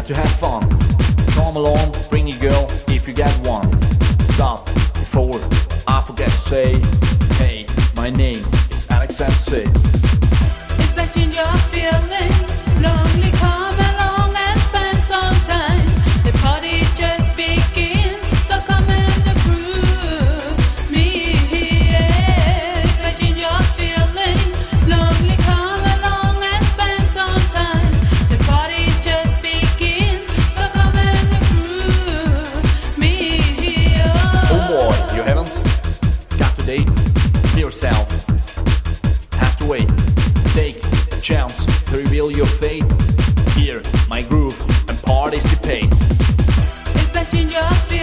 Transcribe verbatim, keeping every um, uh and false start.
to have fun. Come along, bring your girl if you get one. Stop before I forget to say, hey, my name is Alex M C. If I change your feeling, lonely, come along and spend some time. The party just begins, so come in the groove. Me, yeah. If I change your feeling, lonely, come along and spend some time. The party just begins, so come in the groove. Me, yeah. Oh boy, you haven't got to date yourself. Have to wait. Take a chance to reveal your fate. Hear my groove and participate. If I change your feeling,